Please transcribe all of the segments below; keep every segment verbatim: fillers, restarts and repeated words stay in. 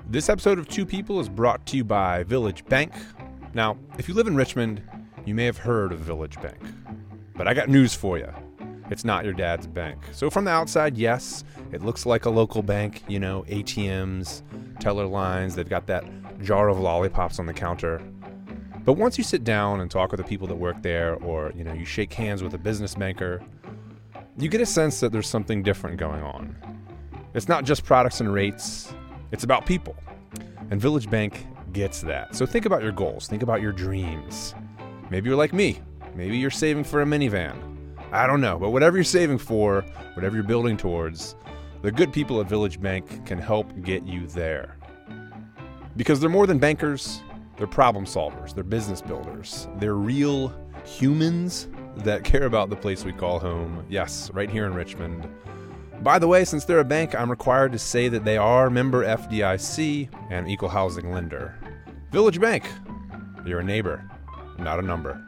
This episode of Two People is brought to you by Village Bank. Now, if you live in Richmond, you may have heard of Village Bank. But I got news for you. It's not your dad's bank. So from the outside, yes, it looks like a local bank, you know, A T Ms, teller lines, they've got that jar of lollipops on the counter. But once you sit down and talk with the people that work there, or, you know, you shake hands with a business banker, you get a sense that there's something different going on. It's not just products and rates, it's about people. And Village Bank gets that. So think about your goals, think about your dreams. Maybe you're like me, maybe you're saving for a minivan. I don't know, but whatever you're saving for, whatever you're building towards, the good people at Village Bank can help get you there. Because they're more than bankers, they're problem solvers, they're business builders, they're real humans that care about the place we call home. Yes, right here in Richmond. By the way, since they're a bank, I'm required to say that they are member F D I C and equal housing lender. Village Bank, you're a neighbor, not a number.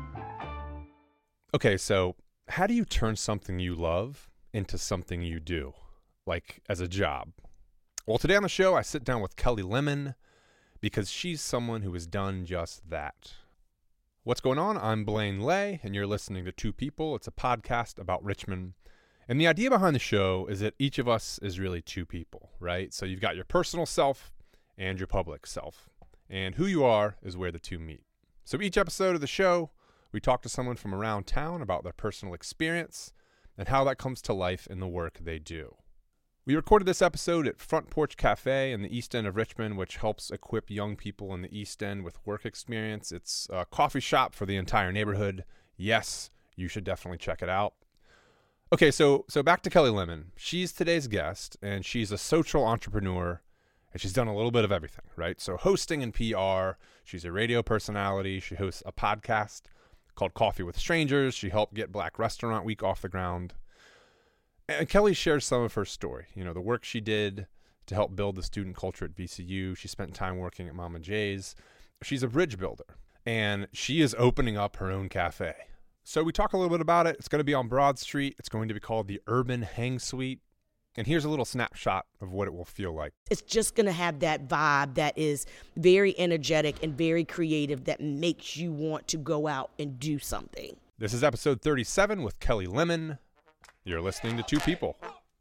Okay, so how do you turn something you love into something you do, like as a job? Well, today on the show, I sit down with Kelly Lemon because she's someone who has done just that. What's going on? I'm Blaine Lay, and you're listening to Two People. It's a podcast about Richmond. And the idea behind the show is that each of us is really two people, right? So you've got your personal self and your public self. And who you are is where the two meet. So each episode of the show, we talk to someone from around town about their personal experience and how that comes to life in the work they do. We recorded this episode at Front Porch Cafe in the East End of Richmond, which helps equip young people in the East End with work experience. It's a coffee shop for the entire neighborhood. Yes, you should definitely check it out. Okay, so so back to Kelly Lemon. She's today's guest, and she's a social entrepreneur, and she's done a little bit of everything, right? So hosting and P R. She's a radio personality. She hosts a podcast called Coffee with Strangers. She helped get Black Restaurant Week off the ground. And Kelly shares some of her story, you know, the work she did to help build the student culture at V C U. She spent time working at Mama J's. She's a bridge builder, and she is opening up her own cafe. So we talk a little bit about it. It's going to be on Broad Street. It's going to be called the Urban Hang Suite. And here's a little snapshot of what it will feel like. It's just going to have that vibe that is very energetic and very creative that makes you want to go out and do something. This is episode thirty-seven with Kelly Lemon. You're listening to Two People.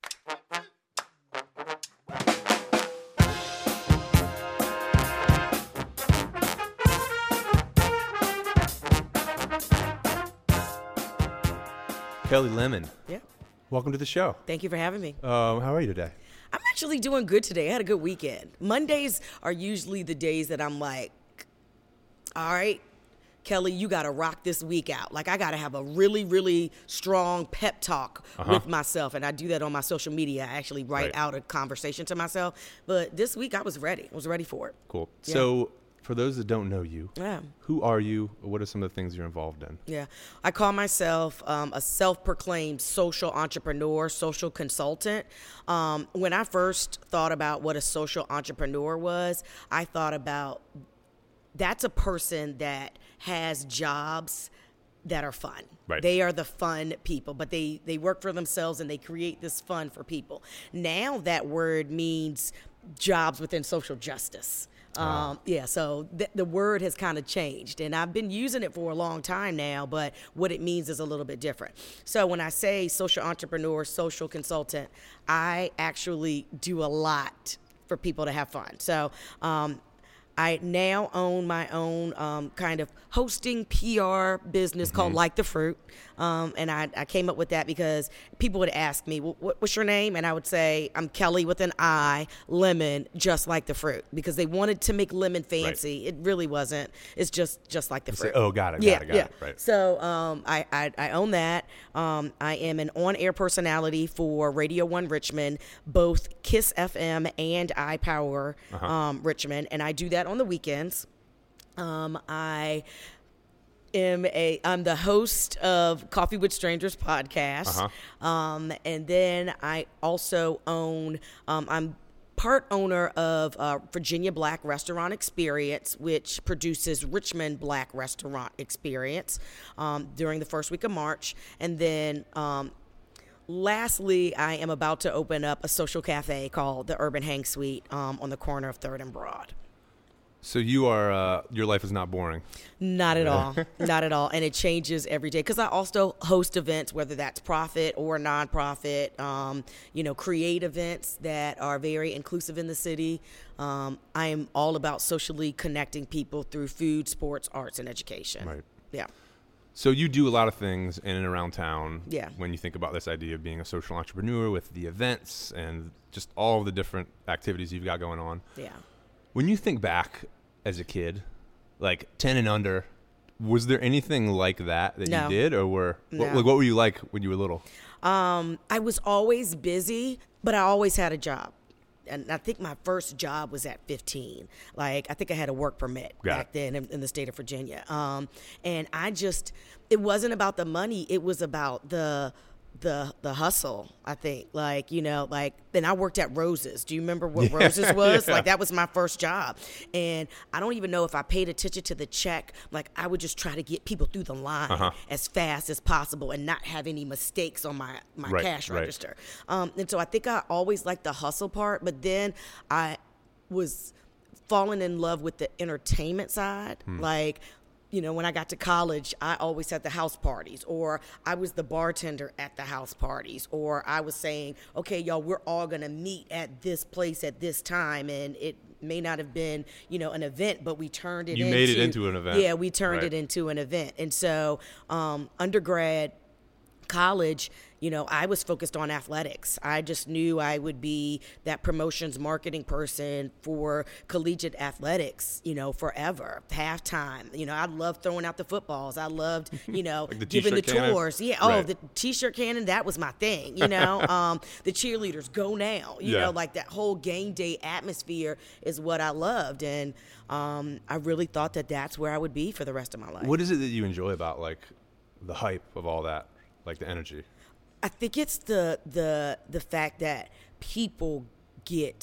Kelly Lemon. Yeah. Welcome to the show. Thank you for having me. Um, how are you today? I'm actually doing good today. I had a good weekend. Mondays are usually the days that I'm like, all right, Kelly, you got to rock this week out. Like, I got to have a really, really strong pep talk uh-huh. with myself. And I do that on my social media. I actually write right. out a conversation to myself. But this week I was ready. I was ready for it. Cool. Yeah. So for those that don't know you, yeah. who are you? What are some of the things you're involved in? Yeah. I call myself um, a self-proclaimed social entrepreneur, social consultant. Um, when I first thought about what a social entrepreneur was, I thought about that's a person that has jobs that are fun. Right. They are the fun people, but they, they work for themselves and they create this fun for people. Now that word means jobs within social justice. Wow. Um, yeah, so th- the word has kind of changed, and I've been using it for a long time now, but what it means is a little bit different. So when I say social entrepreneur, social consultant, I actually do a lot for people to have fun. So um, I now own my own um, kind of hosting P R business mm-hmm. called Like the Fruit. Um, and I, I came up with that because people would ask me, well, what, what's your name? And I would say, I'm Kelly with an I, Lemon, just like the fruit. Because they wanted to make lemon fancy. Right. It really wasn't. It's just just like the fruit. Say, oh, got it, got yeah, it, got yeah. it. Right. So um, I, I, I own that. Um, I am an on-air personality for Radio one Richmond, both KISS F M and iPower uh-huh. um, Richmond. And I do that on the weekends. Um, I... am a I'm the host of Coffee with Strangers podcast, uh-huh. um, and then I also own um, I'm part owner of uh, Virginia Black Restaurant Experience, which produces Richmond Black Restaurant Experience um, during the first week of March, and then um, lastly, I am about to open up a social cafe called the Urban Hang Suite um, on the corner of third and Broad. So you are, uh, your life is not boring. Not at all. Not at all. And it changes every day because I also host events, whether that's profit or nonprofit, um, you know, create events that are very inclusive in the city. Um, I am all about socially connecting people through food, sports, arts, and education. Right. Yeah. So you do a lot of things in and around town. Yeah. When you think about this idea of being a social entrepreneur with the events and just all of the different activities you've got going on. Yeah. When you think back as a kid, like ten and under, was there anything like that that No. you did, or were No. what, like, what were you like when you were little? Um, I was always busy, but I always had a job. And I think my first job was at fifteen. Like, I think I had a work permit Got back it. then in, in the state of Virginia. Um, and I just, it wasn't about the money. It was about the, the, the hustle, I think. Like, you know, like, then I worked at Roses. Do you remember what Roses was? Yeah. Like, that was my first job. And I don't even know if I paid attention to the check. Like, I would just try to get people through the line Uh-huh. as fast as possible and not have any mistakes on my, my Right, cash right. register. Um, and so I think I always liked the hustle part, but then I was falling in love with the entertainment side. Hmm. Like, you know, when I got to college, I always had the house parties, or I was the bartender at the house parties, or I was saying, okay, y'all, we're all going to meet at this place at this time. And it may not have been, you know, an event, but we turned it You into. made it into an event. Yeah, we turned Right. it into an event. And so um, undergrad, college, you know, I was focused on athletics. I just knew I would be that promotions marketing person for collegiate athletics, you know, forever. Halftime, you know, I loved throwing out the footballs. I loved, you know, Like the giving the t-shirt cannon? tours. Yeah. Oh, Right. the t-shirt cannon, that was my thing, you know. um, the cheerleaders, go now. You Yeah. know, like that whole game day atmosphere is what I loved. And um, I really thought that that's where I would be for the rest of my life. What is it that you enjoy about, like, the hype of all that, like the energy? I think it's the the the fact that people get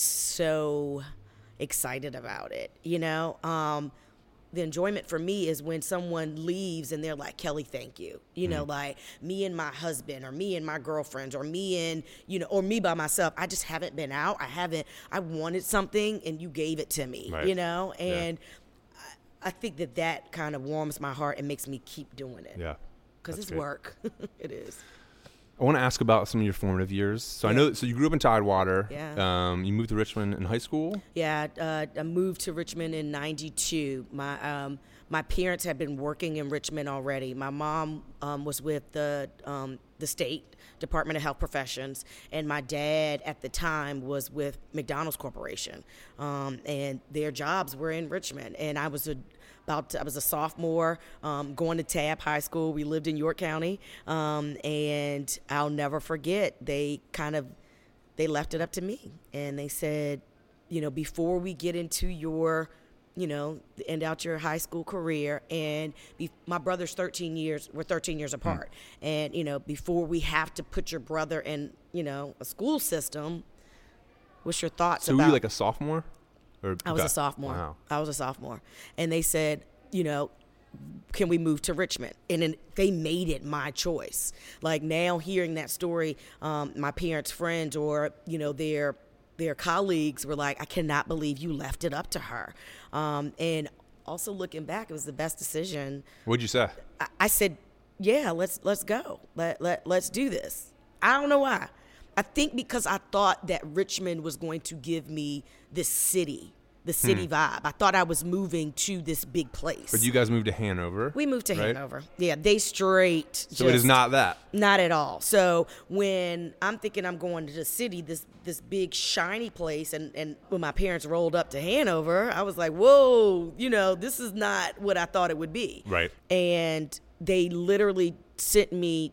so excited about it. You know, um, the enjoyment for me is when someone leaves and they're like, "Kelly, thank you." You know, like me and my husband, or me and my girlfriends, or me and you know, or me by myself. I just haven't been out. I haven't. I wanted something, and you gave it to me. Right. You know, Yeah. and I, I think that that kind of warms my heart and makes me keep doing it. Yeah. Because That's it's great. work. It is. I want to ask about some of your formative years. So I know, so you grew up in Tidewater. Yeah. Um, you moved to Richmond in high school. Yeah, uh, I moved to Richmond in ninety-two. My um, my parents had been working in Richmond already. My mom um, was with the um, the state Department of Health Professions, and my dad at the time was with McDonald's Corporation, um, and their jobs were in Richmond. And I was a About to, I was a sophomore, um, going to Tabb High School. We lived in York County, um, and I'll never forget. They kind of they left it up to me, and they said, you know, before we get into your, you know, end out your high school career, and be, my brother's thirteen years, we're thirteen years apart, mm. and you know, before we have to put your brother in, you know, a school system, what's your thoughts So about? were you like a sophomore? Or, I was okay. a sophomore. Wow. I was a sophomore. And they said, you know, can we move to Richmond? And then they made it my choice. Like now hearing that story, um, my parents' friends or, you know, their their colleagues were like, I cannot believe you left it up to her. Um, and also looking back, it was the best decision. What'd you say? I, I said, yeah, let's let's go. Let, let, let's do this. I don't know why. I think because I thought that Richmond was going to give me this city, the city Hmm. vibe. I thought I was moving to this big place. But you guys moved to Hanover. we moved to right? Hanover. Yeah, they straight. So it is just- not that. Not at all. So when I'm thinking I'm going to the city, this this big shiny place, and, and when my parents rolled up to Hanover, I was like, whoa, you know, this is not what I thought it would be. Right. And they literally sent me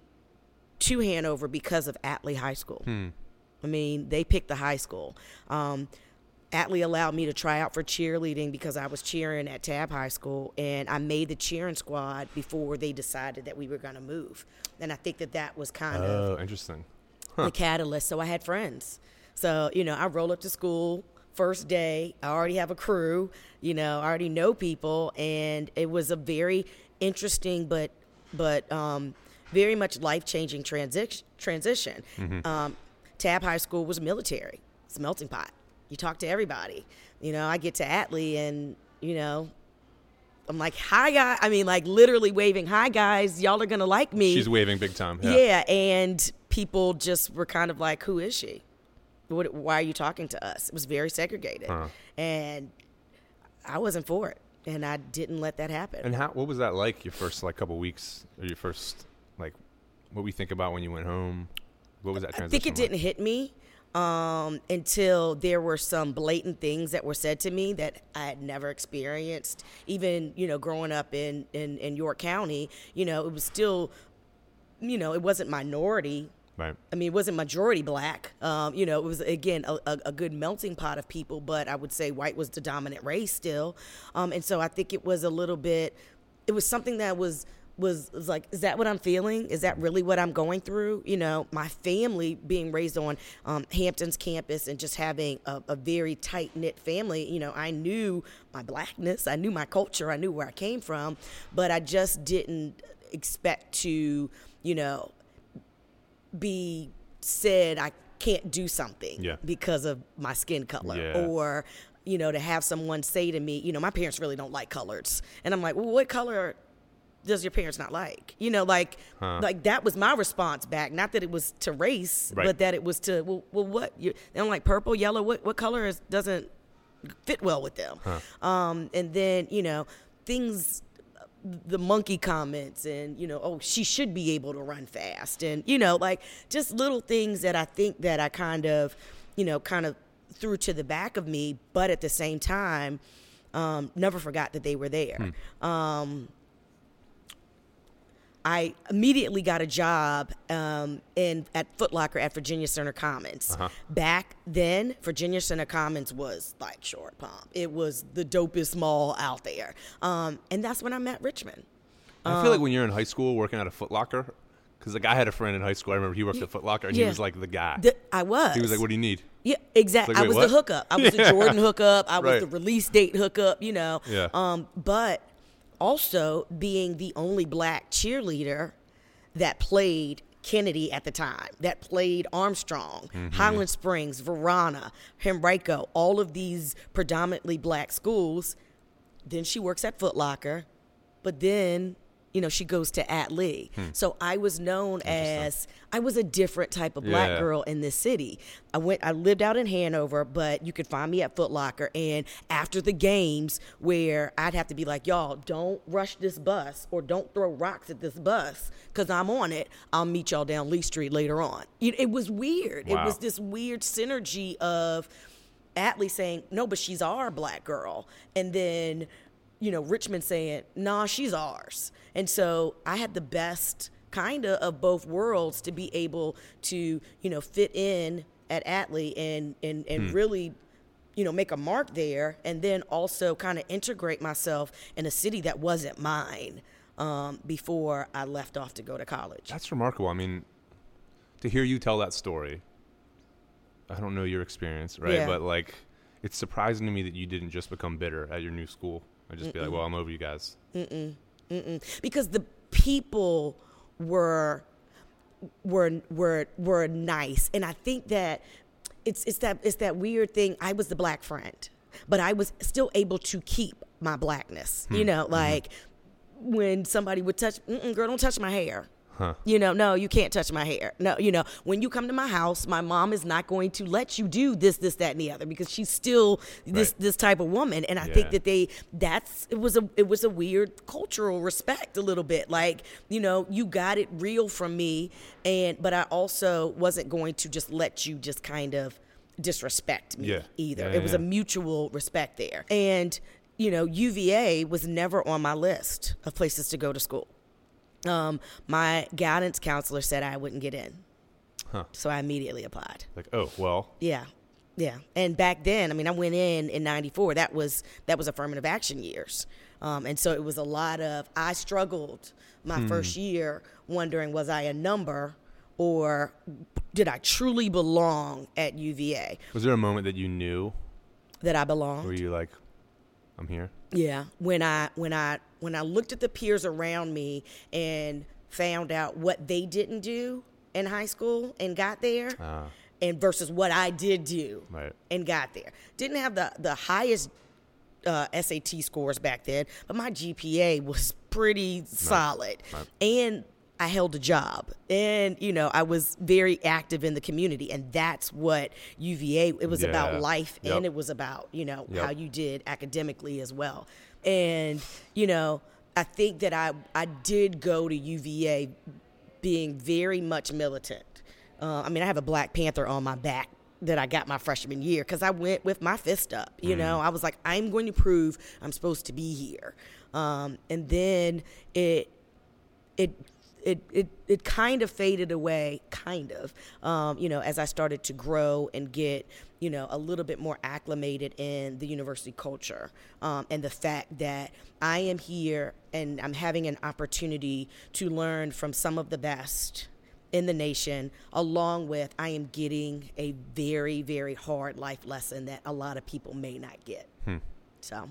to Hanover because of Atlee High School. Hmm. I mean, they picked the high school. Um, Atlee allowed me to try out for cheerleading because I was cheering at Tabb High School, and I made the cheering squad before they decided that we were going to move. And I think that that was kind of Oh, interesting. the catalyst. So I had friends. So, you know, I roll up to school first day. I already have a crew. You know, I already know people, and it was a very interesting but but um, very much life-changing transi- transition. Mm-hmm. Um, Tabb High School was military. It's a melting pot. You talk to everybody. You know, I get to Atlee and, you know, I'm like, hi, guys. I mean, like literally waving, hi, guys. Y'all are going to like me. She's waving big time. Yeah. yeah. And people just were kind of like, who is she? What, why are you talking to us? It was very segregated. Huh. And I wasn't for it. And I didn't let that happen. And how? What was that like? Your first like couple weeks, or your first like, what we think about when you went home? What was that transition? I think it like? didn't hit me um, until there were some blatant things that were said to me that I had never experienced. Even you know, growing up in in, in York County, you know, it was still, you know, it wasn't minority. Right. I mean, it wasn't majority black. Um, you know, it was, again, a, a, a good melting pot of people, but I would say white was the dominant race still. Um, and so I think it was a little bit, it was something that was, was, was like, is that what I'm feeling? Is that really what I'm going through? You know, my family being raised on um, Hampton's campus and just having a, a very tight-knit family, you know, I knew my blackness, I knew my culture, I knew where I came from, but I just didn't expect to, you know, be said I can't do something yeah. because of my skin color yeah. or, you know, to have someone say to me, you know, my parents really don't like colors. And I'm like, well, what color does your parents not like? You know, like, huh. like that was my response back. Not that it was to race, right. but that it was to, well, well what? You, and I'm like, purple, yellow, what, what color is, doesn't fit well with them? Huh. Um, and then, you know, things, the monkey comments and, you know, oh, she should be able to run fast. And, you know, like just little things that I think that I kind of, you know, kind of threw to the back of me, but at the same time, um, never forgot that they were there. Hmm. Um, I immediately got a job um, in at Foot Locker at Virginia Center Commons. Uh-huh. Back then, Virginia Center Commons was like Short Pump. It was the dopest mall out there. Um, and that's when I met Richmond. I feel like when you're in high school working at a Foot Locker, because like I had a friend in high school, I remember he worked at Foot Locker, and yeah. he was like the guy. The, I was. He was like, what do you need? Yeah, exactly. Like, I was what? the hookup. I was yeah. the Jordan hookup. I was right. the release date hookup, you know. Yeah. Um, but also being the only black cheerleader that played Kennedy at the time, that played Armstrong, mm-hmm. Highland Springs, Verona, Henrico, all of these predominantly black schools. Then she works at Foot Locker, but then, you know, she goes to Atlee. Hmm. So I was known as, I was a different type of black yeah. girl in this city. I went, I lived out in Hanover, but you could find me at Foot Locker. And after the games where I'd have to be like, y'all, don't rush this bus or don't throw rocks at this bus because I'm on it. I'll meet y'all down Lee Street later on. It, it was weird. Wow. It was this weird synergy of Atlee saying, no, but she's our black girl. And then, you know, Richmond saying, nah, she's ours. And so I had the best kind of of both worlds to be able to, you know, fit in at Atlee and, and, and hmm. really, you know, make a mark there, and then also kind of integrate myself in a city that wasn't mine um, before I left off to go to college. That's remarkable. I mean, to hear you tell that story, I don't know your experience, right? Yeah. But, like, it's surprising to me that you didn't just become bitter at your new school. I'd just Mm-mm. be like, well, I'm over you guys. Mm-mm. Mm-mm. Because the people were were were were nice, and I think that it's it's that it's that weird thing. I was the black friend, but I was still able to keep my blackness. Hmm. You know, like mm-hmm. when somebody would touch, Mm-mm, girl, don't touch my hair. Huh. You know, no, you can't touch my hair. No, you know, when you come to my house, my mom is not going to let you do this, this, that, and the other because she's still this right. this type of woman. And I yeah. think that they that's it was a it was a weird cultural respect a little bit. Like, you know, you got it real from me, and but I also wasn't going to just let you just kind of disrespect me yeah. either. Yeah, it was yeah. a mutual respect there. And, you know, U V A was never on my list of places to go to school. Um, my guidance counselor said I wouldn't get in. Huh. So I immediately applied. Like, oh, well. Yeah. Yeah. And back then, I mean, I went in in ninety-four. That was that was affirmative action years. Um, and so it was a lot of, I struggled my hmm. first year wondering, was I a number or did I truly belong at U V A? Was there a moment that you knew that I belonged? Were you like, I'm here? Yeah. When I when I when I looked at the peers around me and found out what they didn't do in high school and got there, Ah. and versus what I did do Right. and got there. Didn't have the, the highest uh, S A T scores back then, but my G P A was pretty solid. Right. And I held a job, and, you know, I was very active in the community, and that's what U V A, it was Yeah. about life, Yep. and it was about, you know, Yep. how you did academically as well. And, you know, I think that I, I did go to U V A being very much militant. Uh, I mean, I have a Black Panther on my back that I got my freshman year because I went with my fist up. You know, I was like, I'm going to prove I'm supposed to be here. Um, and then it, it, it, it, it kind of faded away, kind of, um, you know, as I started to grow and get, you know, a little bit more acclimated in the university culture, um, and the fact that I am here and I'm having an opportunity to learn from some of the best in the nation, along with I am getting a very, very hard life lesson that a lot of people may not get. Hmm. So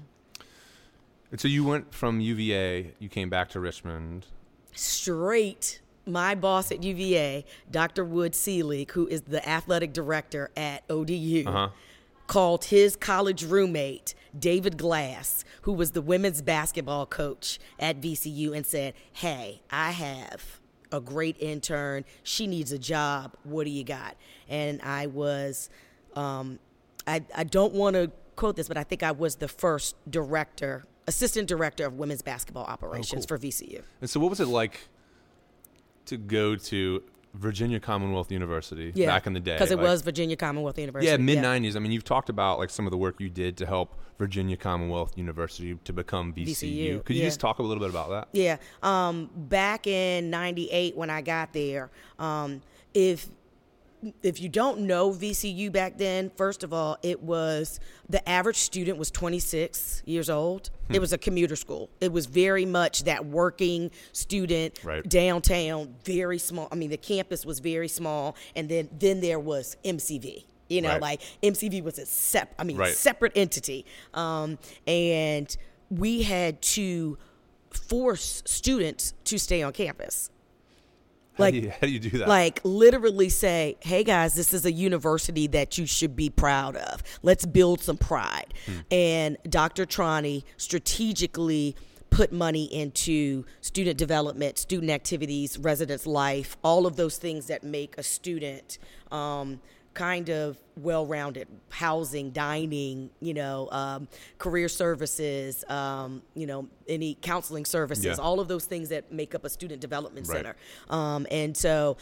And so you went from U V A, you came back to Richmond. straight, my boss at U V A, Doctor Wood Seelig, who is the athletic director at O D U, Uh-huh. called his college roommate, David Glass, who was the women's basketball coach at V C U, and said, hey, I have a great intern. She needs a job. What do you got? And I was, um, I, I don't want to quote this, but I think I was the first director, assistant director of women's basketball operations cool. for V C U. And so what was it like to go to Virginia Commonwealth University Yeah, back in the day? because it Like, was Virginia Commonwealth University. Yeah, mid nineties. I mean, you've talked about like some of the work you did to help Virginia Commonwealth University to become V C U. V C U, Could you yeah. just talk a little bit about that? Yeah. Um, back in ninety-eight when I got there, um, if if you don't know V C U back then, first of all, it was the average student was twenty-six years old. Hmm. It was a commuter school. It was very much that working student Right. downtown, very small. I mean, the campus was very small, and then then there was M C V. You know, Right. like M C V was a sep. I mean, Right. separate entity, um, and we had to force students to stay on campus. How, Like, do you, how do you do that? like literally say, hey guys, this is a university that you should be proud of. Let's build some pride. Hmm. And Doctor Trani strategically put money into student development, student activities, residence life, all of those things that make a student um, kind of well-rounded. Housing, dining, you know, um, career services, um, you know, any counseling services, Yeah. all of those things that make up a student development Right. center. Um, and so,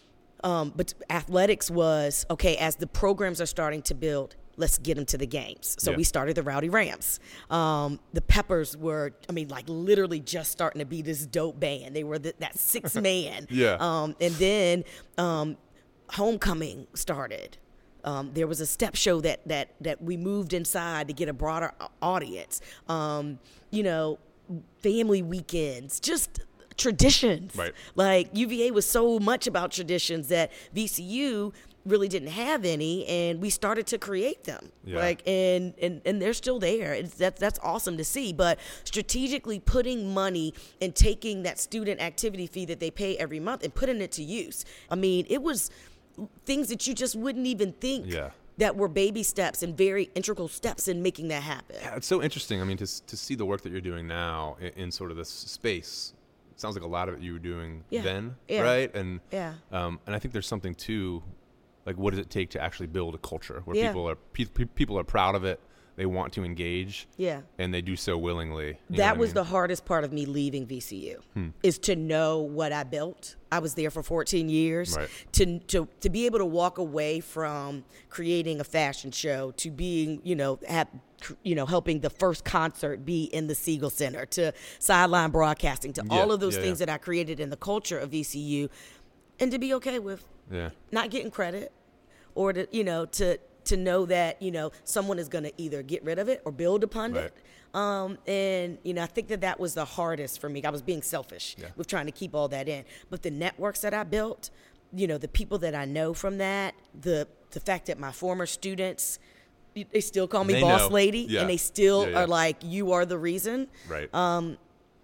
um, but athletics was, okay, as the programs are starting to build, let's get them to the games. So Yeah. we started the Rowdy Rams. Um, the Peppers were, I mean, like literally just starting to be this dope band. They were the, that six man. Yeah. Um, and then um, homecoming started. Um, there was a step show that that that we moved inside to get a broader a- audience. Um, you know, family weekends, just traditions. Right. Like U V A was so much about traditions that V C U really didn't have any, and we started to create them. Yeah. Like, and and and they're still there. It's, that's that's awesome to see. But strategically putting money and taking that student activity fee that they pay every month and putting it to use. I mean, it was things that you just wouldn't even think Yeah. that were baby steps and very integral steps in making that happen. Yeah, it's so interesting. I mean, to s- to see the work that you're doing now in, in sort of this space. It sounds like a lot of it you were doing Yeah. then, Yeah. right? And Yeah. um, and I think there's something too, like what does it take to actually build a culture where Yeah. people are pe- pe- people are proud of it, they want to engage, Yeah. and they do so willingly. You know That what I was mean? the hardest part of me leaving V C U, Hmm. is to know what I built. I was there for fourteen years. Right. To, to to be able to walk away from creating a fashion show to being, you know, have, you know, helping the first concert be in the Siegel Center, to sideline broadcasting, to Yeah, all of those yeah, things yeah. that I created in the culture of V C U, and to be okay with Yeah. not getting credit, or to, you know, to to know that, you know, someone is going to either get rid of it or build upon Right. it. Um, and, you know, I think that that was the hardest for me. I was being selfish Yeah. with trying to keep all that in. But the networks that I built, you know, the people that I know from that, the the fact that my former students, they still call me They boss know. lady, Yeah. and they still Yeah, yeah. are like, you are the reason. Right. Um,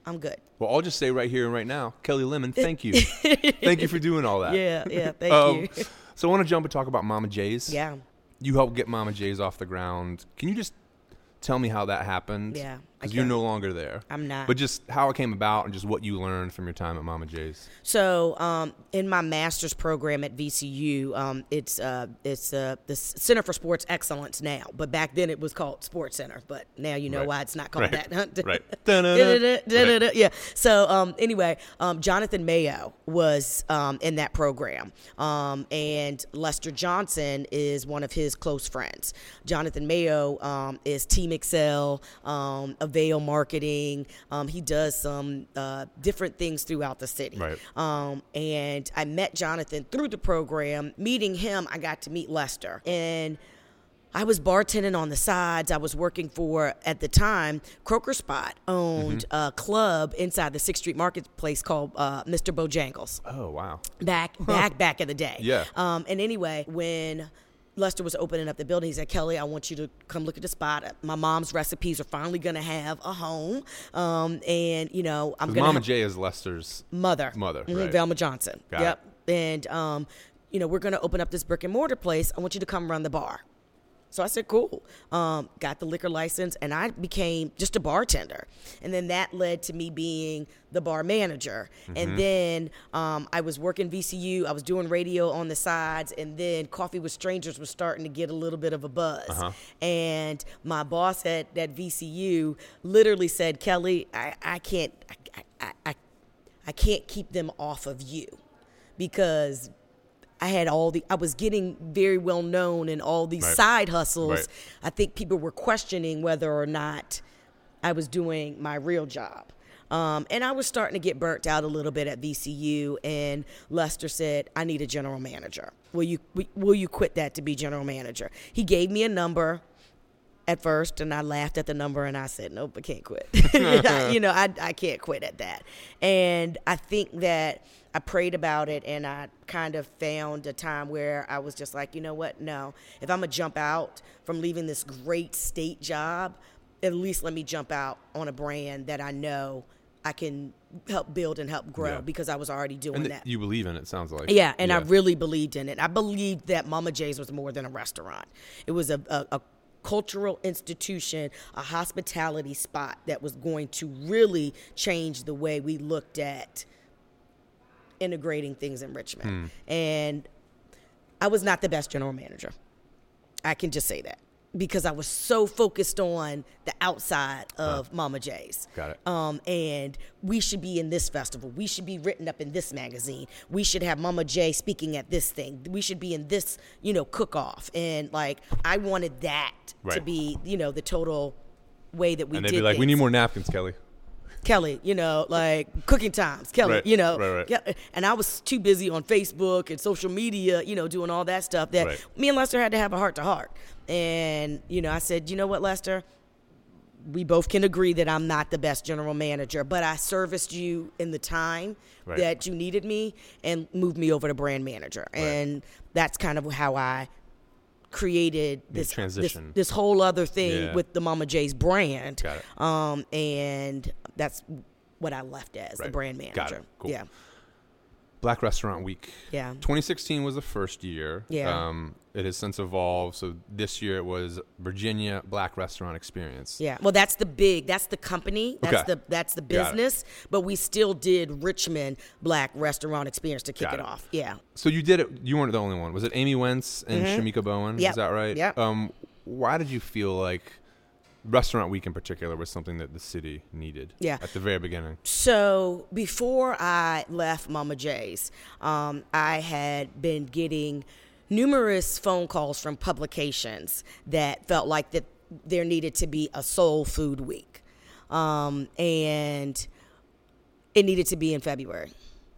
I'm good. Well, I'll just say right here and right now, Kelly Lemon, thank you. Thank you for doing all that. Yeah, yeah, thank um, you. So I want to jump and talk about Mama J's. Yeah. You helped get Mama J's off the ground. Can you just tell me how that happened? Yeah. Because you're no longer there. I'm not. But just how it came about and just what you learned from your time at Mama J's. So um, in my master's program at V C U, um, it's uh, it's uh, the Center for Sports Excellence now. But back then it was called Sports Center. But now you know right. why it's not called right. that. right. right. Yeah. So um, anyway, um, Jonathan Mayo was um, in that program. Um, and Lester Johnson is one of his close friends. Jonathan Mayo um, is Team Excel, um, Avail Marketing. Um, he does some uh, different things throughout the city. Right. Um, and I met Jonathan through the program. Meeting him, I got to meet Lester. And I was bartending on the sides. I was working for, at the time, Croker Spot owned mm-hmm. a club inside the sixth Street Marketplace called uh, Mister Bojangles. Oh, wow. Back, back, back in the day. Yeah. Um, and anyway, when Lester was opening up the building, he said, Kelly, I want you to come look at the spot. My mom's recipes are finally going to have a home. Um, and, you know, I'm going to Mama J is Lester's mother. Mother, mm-hmm, right. Velma Johnson. Got yep. it. And, um, you know, we're going to open up this brick and mortar place. I want you to come run the bar. So I said, cool. Um, got the liquor license, and I became just a bartender. And then that led to me being the bar manager. Mm-hmm. And then um, I was working V C U. I was doing radio on the sides. And then Coffee with Strangers was starting to get a little bit of a buzz. Uh-huh. And my boss at, at V C U literally said, Kelly, I, I can't I, I, I, I can't keep them off of you because I had all the, I was getting very well known in all these right. side hustles. Right. I think people were questioning whether or not I was doing my real job. Um, and I was starting to get burnt out a little bit at V C U. And Lester said, I need a general manager. Will you, will you quit that to be general manager? He gave me a number at first, and I laughed at the number, and I said, nope, I can't quit. you know, I, I can't quit at that. And I think that I prayed about it, and I kind of found a time where I was just like, you know what, no. If I'm going to jump out from leaving this great state job, at least let me jump out on a brand that I know I can help build and help grow yeah. because I was already doing and that. You believe in it, sounds like. Yeah, and yeah. I really believed in it. I believed that Mama J's was more than a restaurant. It was a, a, a cultural institution, a hospitality spot that was going to really change the way we looked at integrating things in Richmond. Hmm. And I was not the best general manager. I can just say that because I was so focused on the outside of huh. Mama J's. Got it. Um, and we should be in this festival. We should be written up in this magazine. We should have Mama J speaking at this thing. We should be in this, you know, cook-off. And, like, I wanted that right. to be, you know, the total way that we did And they'd be like, things. We need more napkins, Kelly. Kelly, you know, like cooking times, Kelly, right, you know, right, right. and I was too busy on Facebook and social media, you know, doing all that stuff that right. me and Lester had to have a heart to heart. And, you know, I said, you know what, Lester, we both can agree that I'm not the best general manager, but I serviced you in the time right. that you needed me and moved me over to brand manager. Right. And that's kind of how I created this transition. This, this whole other thing yeah. with the Mama J's brand. Got it. Um, and that's what I left as, right. the brand manager. Got it. Cool. Yeah. Black Restaurant Week. Yeah. twenty sixteen was the first year. Yeah. Um, it has since evolved. So this year it was Virginia Black Restaurant Experience. Yeah. Well, that's the big, that's the company. That's okay. the that's the business. But we still did Richmond Black Restaurant Experience to kick Got it, it off. Yeah. So you did it. You weren't the only one. Was it Amy Wentz and mm-hmm. Shamika Bowen? Yep. Is that right? Yeah. Um, why did you feel like Restaurant Week in particular was something that the city needed yeah. at the very beginning? So before I left Mama J's, um, I had been getting numerous phone calls from publications that felt like that there needed to be a soul food week. Um, and it needed to be in February.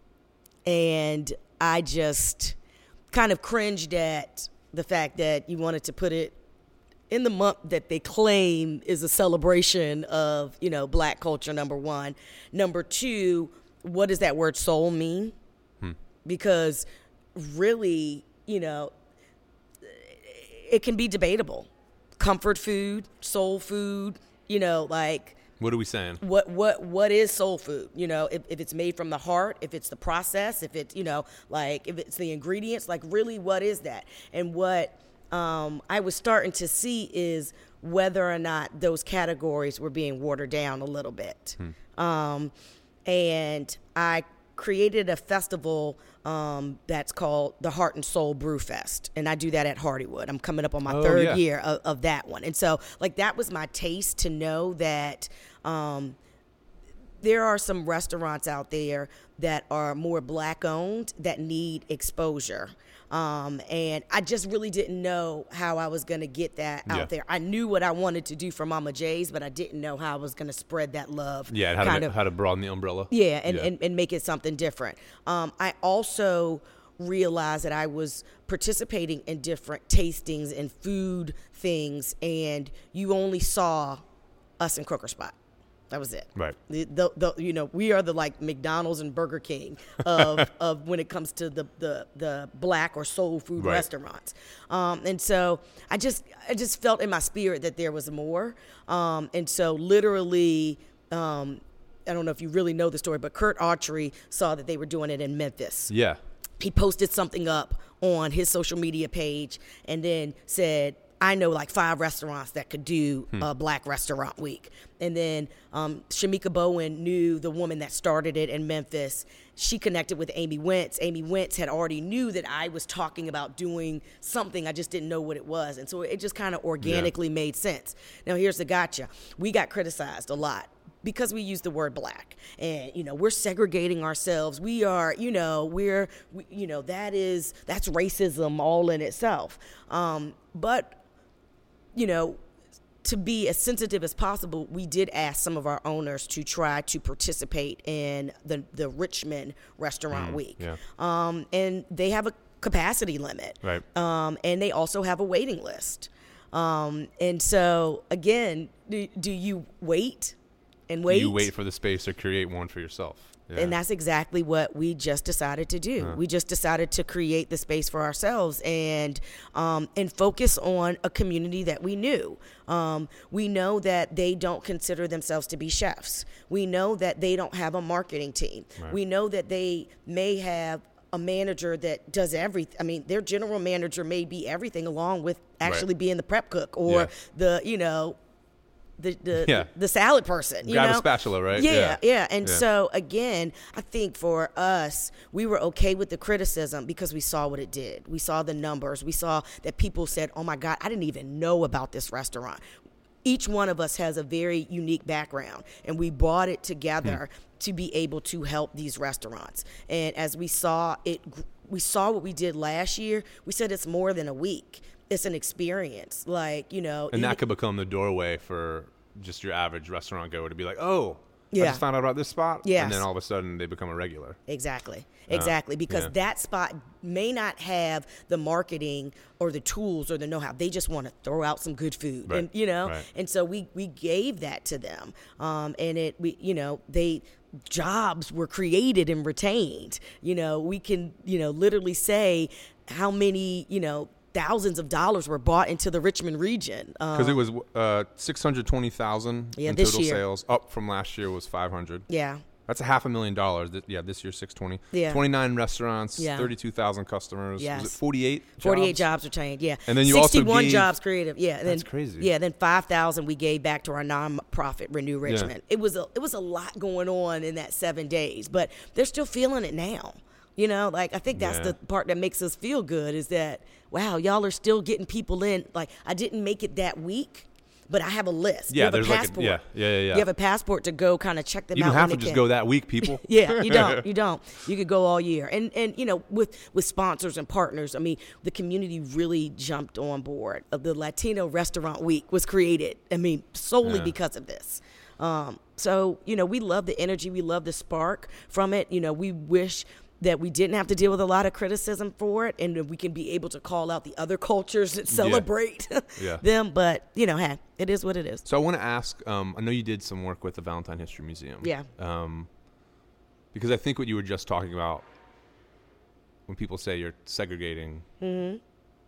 And I just kind of cringed at the fact that you wanted to put it in the month that they claim is a celebration of, you know, black culture, number one. Number two, what does that word soul mean? Hmm. Because really, you know, it can be debatable. Comfort food, soul food, you know, like What are we saying? What what what is soul food? You know, if, if it's made from the heart, if it's the process, if it's, you know, like if it's the ingredients, like really what is that? And what um, I was starting to see is whether or not those categories were being watered down a little bit. Hmm. Um, and I created a festival um, that's called the Heart and Soul Brew Fest, and I do that at Hardywood. I'm coming up on my oh, third yeah. year of, of that one, and so like that was my taste to know that um, there are some restaurants out there that are more black owned that need exposure. Um, and I just really didn't know how I was going to get that out Yeah. there. I knew what I wanted to do for Mama J's, but I didn't know how I was going to spread that love. Yeah, how kind to of, how to broaden the umbrella. yeah, and, Yeah. And, and make it something different. Um, I also realized that I was participating in different tastings and food things, and you only saw us in Croaker Spot. That was it. Right. The, the, the, you know, we are the like McDonald's and Burger King of of when it comes to the the, the black or soul food Right. restaurants. Um, and so I just I just felt in my spirit that there was more. Um, and so literally, um, I don't know if you really know the story, but Kurt Autry saw that they were doing it in Memphis. Yeah. He posted something up on his social media page and then said, I know like five restaurants that could do Hmm. a Black Restaurant Week. And then um, Shamika Bowen knew the woman that started it in Memphis. She connected with Amy Wentz. Amy Wentz had already knew that I was talking about doing something. I just didn't know what it was. And so it just kind of organically yeah. made sense. Now, here's the gotcha. We got criticized a lot because we use the word black, and, you know, we're segregating ourselves. We are, you know, we're, we, you know, that is, that's racism all in itself. Um, but, you know, to be as sensitive as possible, we did ask some of our owners to try to participate in the, the Richmond Restaurant Mm, Week. yeah. Um, and they have a capacity limit. Right. Um, and they also have a waiting list. Um, and so, again, do, do you wait and wait? You wait for the space to create one for yourself. Yeah. And that's exactly what we just decided to do. Huh. We just decided to create the space for ourselves and um, and focus on a community that we knew. Um, we know that they don't consider themselves to be chefs. We know that they don't have a marketing team. Right. We know that they may have a manager that does everything. I mean, their general manager may be everything along with actually Right. being the prep cook or Yeah. the, you know, the the, Yeah. the salad person. You Grab a know? spatula, right? Yeah, Yeah. yeah. And Yeah. so, again, I think for us, we were okay with the criticism because we saw what it did. We saw the numbers. We saw that people said, oh, my God, I didn't even know about this restaurant. Each one of us has a very unique background, and we brought it together hmm. to be able to help these restaurants. And as we saw it, we saw what we did last year. We said it's more than a week. It's an experience, like, you know. And that even, could become the doorway for just your average restaurant goer to be like, oh, yeah. I just found out about this spot. Yes. And then all of a sudden they become a regular. Exactly. Exactly. Because yeah. that spot may not have the marketing or the tools or the know-how. They just want to throw out some good food, Right. and, you know, Right. and so we, we gave that to them. Um, and it, we, you know, they, jobs were created and retained. You know, we can, you know, literally say how many, you know, thousands of dollars were bought into the Richmond region. Because um, it was uh, six hundred twenty thousand Yeah, in this total year. sales, up from last year was five hundred. Yeah. That's a half a million dollars. Th- Yeah, this year six twenty. Yeah. twenty-nine restaurants, Yeah. thirty-two thousand customers. Yes. Was it forty-eight? forty-eight jobs? jobs retained, yeah. And then you also sixty-one gave- jobs creative, yeah. And That's then, crazy. Yeah, then five thousand we gave back to our nonprofit Renew Richmond. It was a it was a lot going on in that seven days, but they're still feeling it now. You know, like I think that's Yeah. the part that makes us feel good is that, wow, y'all are still getting people in. Like I didn't make it that week, but I have a list. Yeah, you have there's a like a- passport. yeah, yeah, yeah, yeah. You have a passport to go kind of check them You out. don't have to when they just can. go that week, people. Yeah, you don't. You don't. You could go all year. And, and you know, with, with sponsors and partners, I mean, the community really jumped on board. Uh, The Latino Restaurant Week was created, I mean, solely Yeah. because of this. Um, so, you know, we love the energy. We love the spark from it. You know, we wish that we didn't have to deal with a lot of criticism for it, and that we can be able to call out the other cultures that celebrate Yeah. them. But, you know, hey, it is what it is. So I want to ask, um, I know you did some work with the Valentine History Museum. Yeah. Um, because I think what you were just talking about, when people say you're segregating Mm-hmm.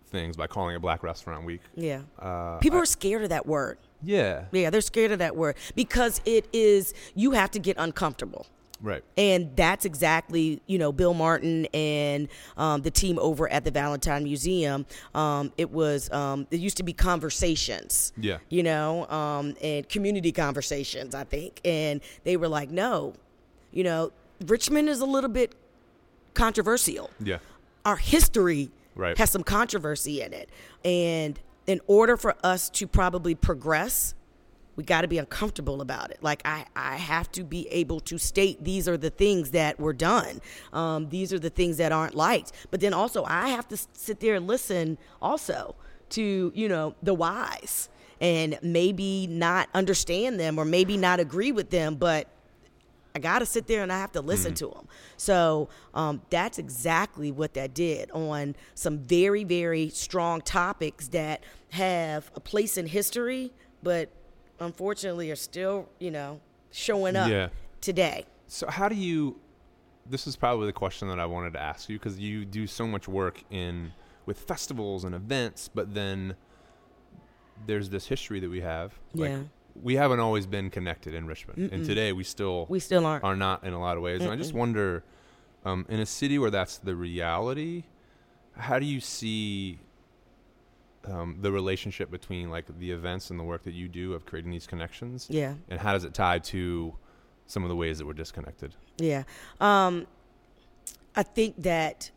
things by calling it Black Restaurant Week. Yeah. Uh, People I- are scared of that word. Yeah. Yeah, they're scared of that word because it is, you have to get uncomfortable. Right. And that's exactly, you know, Bill Martin and um, the team over at the Valentine Museum. Um, it was, um, it used to be conversations, Yeah. you know, um, and community conversations, I think. And they were like, no, you know, Richmond is a little bit controversial. Yeah. Our history Right. has some controversy in it. And in order for us to probably progress, we got to be uncomfortable about it. Like, I, I have to be able to state these are the things that were done. Um, these are the things that aren't liked. But then also I have to sit there and listen also to, you know, the whys and maybe not understand them or maybe not agree with them, but I got to sit there and I have to listen mm-hmm. to them. So um, that's exactly what that did on some very, very strong topics that have a place in history, but unfortunately are still, you know, showing up yeah. today. So how do you, this is probably the question that I wanted to ask you, because you do so much work in with festivals and events, but then there's this history that we have. Like, yeah. we haven't always been connected in Richmond. Mm-mm. And today we still, we still aren't. are not in a lot of ways. Mm-mm. And I just wonder, um, in a city where that's the reality, how do you see Um, the relationship between like the events and the work that you do of creating these connections? Yeah. And how does it tie to some of the ways that we're disconnected? Yeah. Um, I think that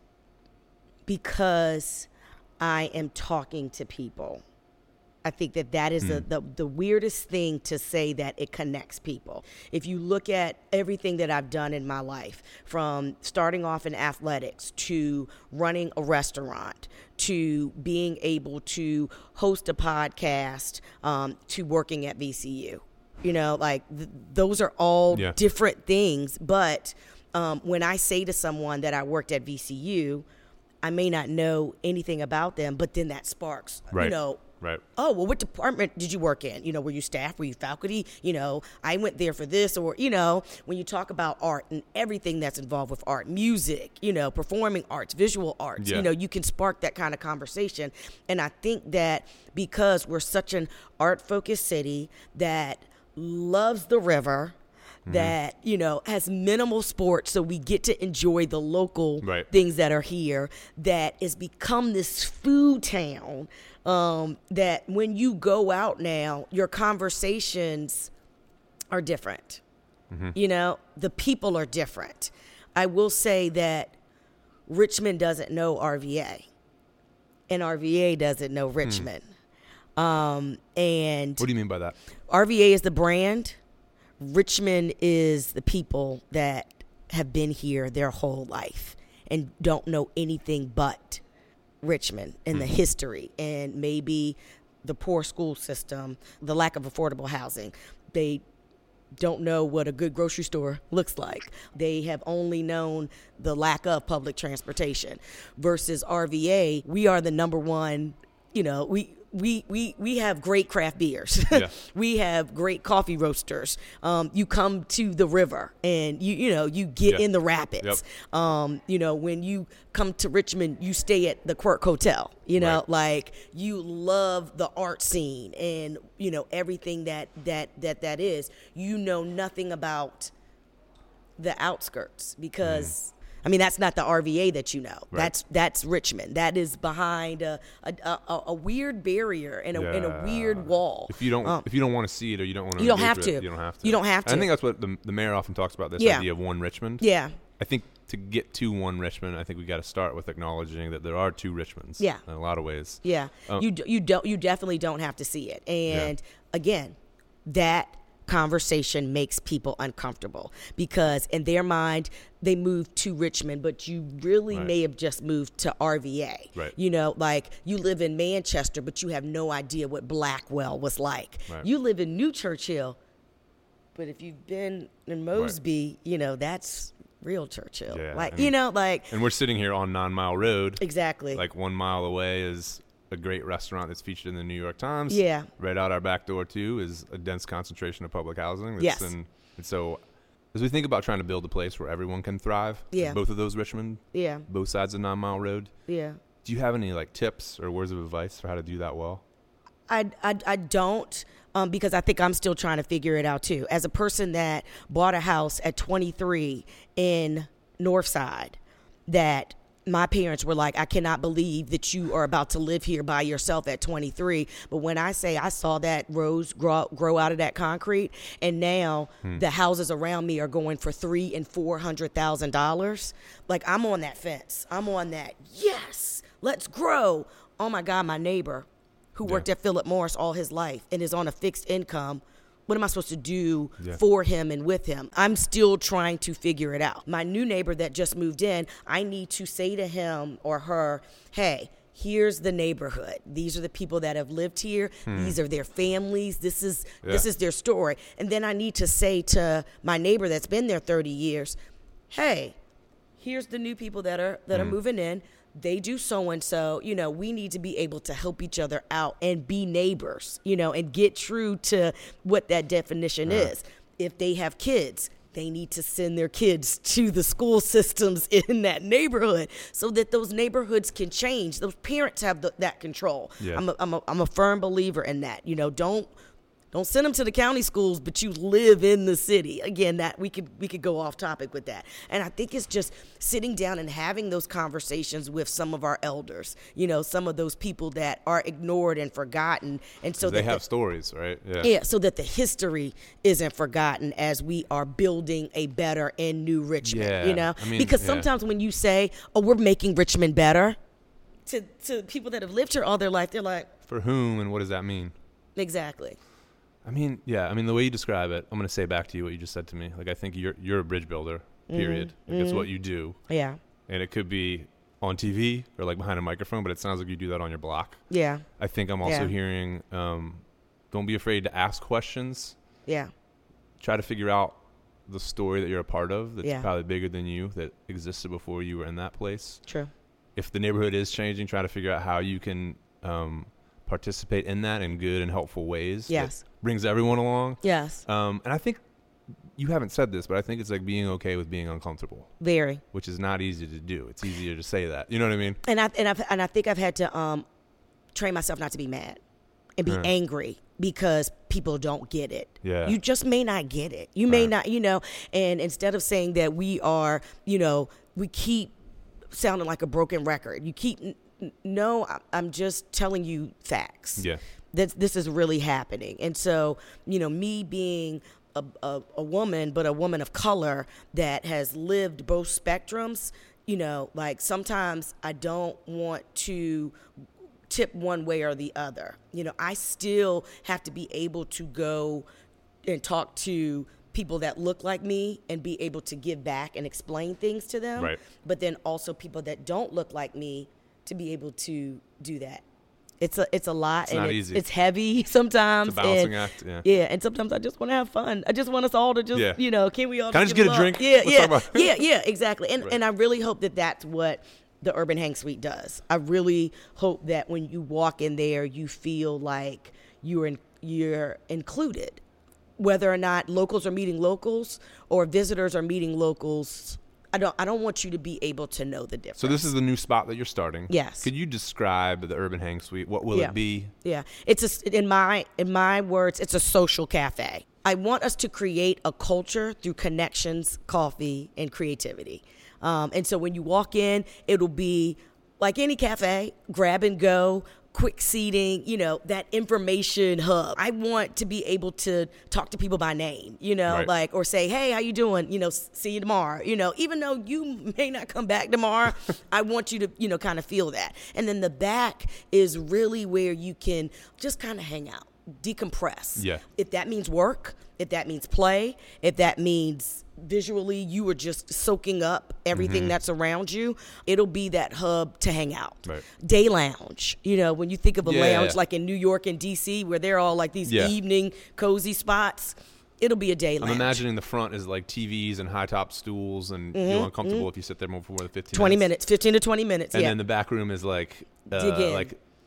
because I am talking to people, I think that that is mm. the, the, the weirdest thing to say, that it connects people. If you look at everything that I've done in my life, from starting off in athletics to running a restaurant to being able to host a podcast um, to working at V C U, you know, like th- those are all yeah. different things. But um, when I say to someone that I worked at V C U, I may not know anything about them, but then that sparks, right. you know, Right. Oh, well, what department did you work in? You know, were you staff? Were you faculty? You know, I went there for this. Or, you know, when you talk about art and everything that's involved with art, music, you know, performing arts, visual arts, yeah. you know, you can spark that kind of conversation. And I think that because we're such an art-focused city that loves the river, Mm-hmm. that, you know, has minimal sports, so we get to enjoy the local right. things that are here, that has become this food town, um, that when you go out now, your conversations are different. Mm-hmm. You know, the people are different. I will say that Richmond doesn't know R V A, and R V A doesn't know Richmond. Mm. Um, and what do you mean by that? R V A is the brand. Richmond is the people that have been here their whole life and don't know anything but Richmond and the history and maybe the poor school system, the lack of affordable housing. They don't know what a good grocery store looks like. They have only known the lack of public transportation. Versus R V A, we are the number one, you know, we We, we we have great craft beers. Yeah. We have great coffee roasters. Um, you come to the river and you you know you get yeah. in the rapids. Yep. Um, you know, when you come to Richmond, you stay at the Quirk Hotel. You know, right. like you love the art scene and you know everything that that that that is. You know nothing about the outskirts because. Mm. I mean, that's not the R V A that you know. Right. That's that's Richmond. That is behind a a, a, a weird barrier and a, yeah. and a weird wall. If you don't um, if you don't want to see it or you don't want to, you don't have it, to. You don't have to. You don't have to. I think that's what the the mayor often talks about. This yeah. idea of one Richmond. Yeah. I think to get to one Richmond, I think we got to start with acknowledging that there are two Richmonds. Yeah. In a lot of ways. Yeah. Um, you you don't you definitely don't have to see it. And yeah. again, that conversation makes people uncomfortable because in their mind they moved to Richmond, but you really right. may have just moved to R V A. Right. You know, like you live in Manchester, but you have no idea what Blackwell was like. Right. You live in New Churchill, but if you've been in Mosby, right. you know, that's real Churchill. Yeah, like, and, you know, like. And we're sitting here on Nine Mile Road. Exactly. Like one mile away is a great restaurant that's featured in the New York Times. Yeah. Right out our back door, too, is a dense concentration of public housing. That's yes. in, and so as we think about trying to build a place where everyone can thrive, yeah. both of those Richmond, yeah. both sides of Nine Mile Road, yeah. Do you have any like tips or words of advice for how to do that well? I, I, I don't um, because I think I'm still trying to figure it out too. As a person that bought a house at twenty-three in Northside, that my parents were like, I cannot believe that you are about to live here by yourself at twenty-three. But when I say I saw that rose grow, grow out of that concrete, and now hmm. the houses around me are going for three and four hundred thousand dollars, like I'm on that fence. I'm on that. Yes, let's grow. Oh my God, my neighbor who yeah. worked at Philip Morris all his life and is on a fixed income. What am I supposed to do yeah. for him and with him? I'm still trying to figure it out. My new neighbor that just moved in, I need to say to him or her, hey, here's the neighborhood. These are the people that have lived here. Hmm. These are their families. This is yeah. this is their story. And then I need to say to my neighbor that's been there thirty years, hey, here's the new people that are that hmm. are moving in. They do so-and-so, you know, we need to be able to help each other out and be neighbors, you know, and get true to what that definition uh. is. If they have kids, they need to send their kids to the school systems in that neighborhood so that those neighborhoods can change. Those parents have the, that control. Yeah. I'm, a, I'm, a, I'm a firm believer in that. You know, don't Don't send them to the county schools, but you live in the city. Again, that we could we could go off topic with that. And I think it's just sitting down and having those conversations with some of our elders, you know, some of those people that are ignored and forgotten. And so they that have the, stories, right? Yeah. Yeah, so that the history isn't forgotten as we are building a better and new Richmond, yeah. you know? I mean, because yeah. sometimes when you say, oh, we're making Richmond better, to, to people that have lived here all their life, they're like. For whom and what does that mean? Exactly. I mean, yeah. I mean, the way you describe it, I'm going to say back to you what you just said to me. Like, I think you're you're a bridge builder. Period. Mm-hmm. Like, it's mm-hmm. what you do. Yeah. And it could be on T V or like behind a microphone, but it sounds like you do that on your block. Yeah. I think I'm also yeah. hearing. Um, don't be afraid to ask questions. Yeah. Try to figure out the story that you're a part of. That's yeah. probably bigger than you. That existed before you were in that place. True. If the neighborhood is changing, try to figure out how you can. Um, participate in that in good and helpful ways. Yes. That brings everyone along. Yes. Um, and I think you haven't said this, but I think it's like being okay with being uncomfortable. Very. Which is not easy to do. It's easier to say that. You know what I mean? And I and I and I think I've had to um, train myself not to be mad and be huh. angry because people don't get it. Yeah. You just may not get it. You may right. not, you know, and instead of saying that we are, you know, we keep sounding like a broken record. You keep No, I'm just telling you facts. Yeah. That this is really happening. And so, you know, me being a, a, a woman, but a woman of color that has lived both spectrums, you know, like sometimes I don't want to tip one way or the other. You know, I still have to be able to go and talk to people that look like me and be able to give back and explain things to them. Right. But then also people that don't look like me to be able to do that. It's a it's a lot. It's and not it's, easy. It's heavy sometimes. It's a balancing and, act, yeah. Yeah, and sometimes I just want to have fun. I just want us all to just, yeah. you know, can we all Can just I just get a along? drink? Yeah, Let's yeah, talk about- yeah, yeah, exactly. And right. and I really hope that that's what the Urban Hang Suite does. I really hope that when you walk in there, you feel like you're in, you're included. Whether or not locals are meeting locals or visitors are meeting locals, I don't I don't want you to be able to know the difference. So this is the new spot that you're starting. Yes. Could you describe the Urban Hang Suite? What will yeah. it be? Yeah. It's a, in my in my words, it's a social cafe. I want us to create a culture through connections, coffee, and creativity. Um, and so when you walk in, it'll be like any cafe, grab and go, quick seating, you know, that information hub. I want to be able to talk to people by name, you know, right. like, or say, hey, how you doing? You know, see you tomorrow. You know, even though you may not come back tomorrow, I want you to, you know, kind of feel that. And then the back is really where you can just kind of hang out, decompress. Yeah. If that means work, if that means play, if that means visually you are just soaking up everything mm-hmm. that's around you, it'll be that hub to hang out. Right. Day lounge, you know, when you think of a yeah, lounge yeah. like in New York and D C where they're all like these yeah. evening cozy spots, it'll be a day lounge. I'm imagining the front is like T Vs and high top stools and mm-hmm, you're uncomfortable mm-hmm. if you sit there more for more than fifteen twenty minutes. minutes, fifteen to twenty minutes, and yeah. then the back room is like uh, Dig in. like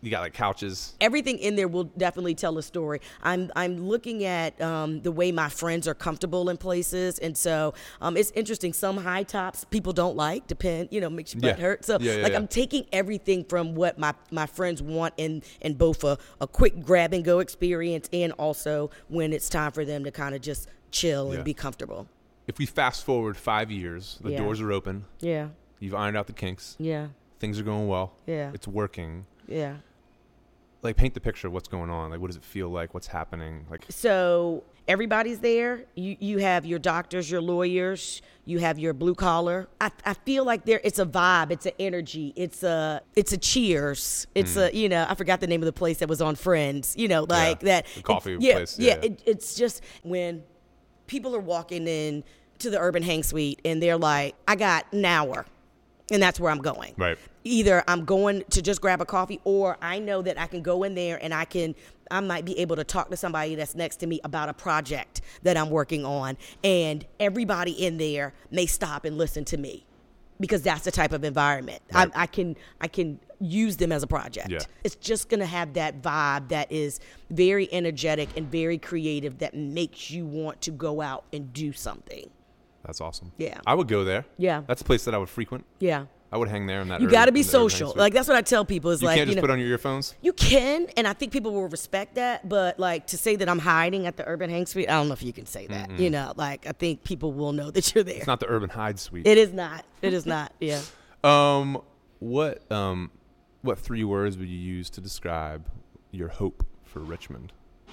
You got like couches. Everything in there will definitely tell a story. I'm I'm looking at um, the way my friends are comfortable in places, and so um, it's interesting. Some high tops people don't like, depend, you know, makes your butt Yeah. hurt. So Yeah, yeah, like yeah. I'm taking everything from what my, my friends want in in both a, a quick grab and go experience, and also when it's time for them to kind of just chill Yeah. and be comfortable. If we fast forward five years, the Yeah. doors are open. Yeah, You've ironed out the kinks. yeah, Things are going well. yeah, It's working. yeah. Like, paint the picture of what's going on. Like, what does it feel like? What's happening? Like, So everybody's there. You you have your doctors, your lawyers, you have your blue collar. I, I feel like there it's a vibe, it's an energy, it's a it's a cheers. It's a you know, I forgot the name of the place that was on Friends, you know, like Yeah, that the coffee it- yeah, place, Yeah, yeah. It, it's just when people are walking in to the Urban Hang Suite and they're like, I got an hour. And that's where I'm going. Right. Either I'm going to just grab a coffee, or I know that I can go in there and I can, I might be able to talk to somebody that's next to me about a project that I'm working on. And everybody in there may stop and listen to me because that's the type of environment. Right. I, I can, I can use them as a project. Yeah. It's just going to have that vibe that is very energetic and very creative that makes you want to go out and do something. that's awesome. Yeah. I would go there. Yeah. That's a place that I would frequent. Yeah. I would hang there in that. You urban- got to be in the urban hang social. suite. Like, that's what I tell people is you like, can't just you know, put on your earphones. you can, and I think people will respect that. But like to say that I'm hiding at the Urban Hang Suite, I don't know if you can say that. Mm-mm. You know, like I think people will know that you're there. It's not the Urban Hide Suite. It is not. It is not. Yeah. Um, what um, what three words would you use to describe your hope for Richmond?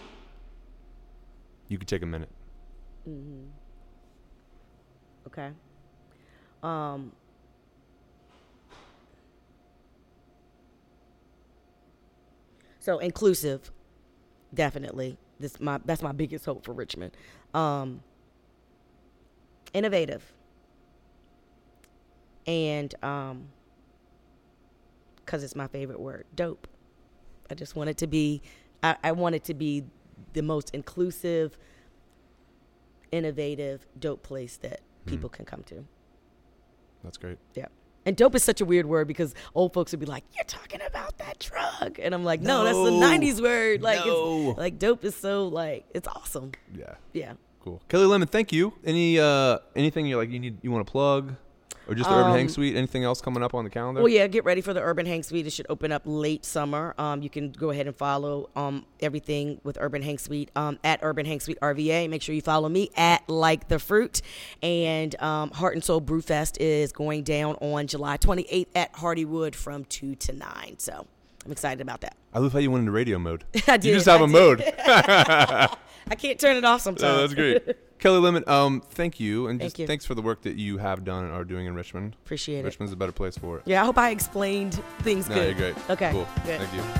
You could take a minute. Mm-hmm. Okay. Um. So inclusive, definitely. This my that's my biggest hope for Richmond. Um. Innovative. And um. Because it's my favorite word, dope. I just want it to be. I, I want it to be the most inclusive, innovative, dope place that people Mm. can come to. That's great. Yeah. And dope is such a weird word because old folks would be like, "You're talking about that drug," and I'm like, "No, that's a No. nineties word." Like, No. it's, like dope is so like it's awesome. Yeah. Yeah. Cool. Kelly Lemon, thank you. Any uh anything you like you need you want to plug? Or just the Urban Hang Um, Suite? Anything else coming up on the calendar? Well, yeah, get ready for the Urban Hang Suite. It should open up late summer. Um, you can go ahead and follow um, everything with Urban Hang Suite um, at Urban Hang Suite R V A. Make sure you follow me at Like the Fruit. And um, Heart and Soul Brewfest is going down on July twenty-eighth at Hardywood from two to nine. So I'm excited about that. I love how you went into radio mode. I You did, just have I a did. mode. I can't turn it off sometimes. No, that's great. Kelly Lemon, um, thank you. And Thank just you. thanks for the work that you have done and are doing in Richmond. Appreciate it. Richmond's a better place for it. Yeah, I hope I explained things No, good. you're great. Okay. Cool. Good. Thank you.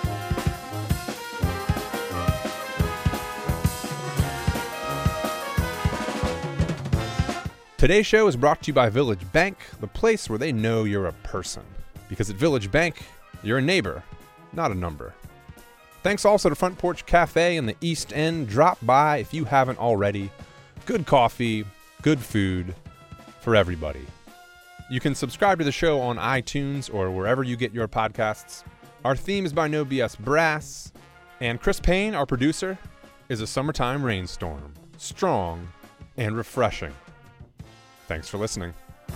Today's show is brought to you by Village Bank, the place where they know you're a person. Because at Village Bank, you're a neighbor, not a number. Thanks also to Front Porch Cafe in the East End. Drop by if you haven't already. Good coffee, good food for everybody. You can subscribe to the show on iTunes or wherever you get your podcasts. Our theme is by No B S Brass. And Chris Payne, our producer, is a summertime rainstorm. Strong and refreshing. Thanks for listening.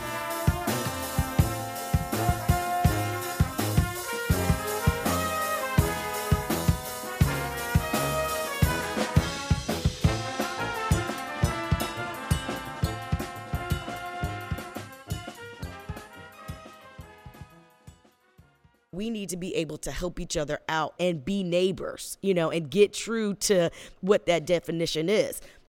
We need to be able to help each other out and be neighbors, you know, and get true to what that definition is.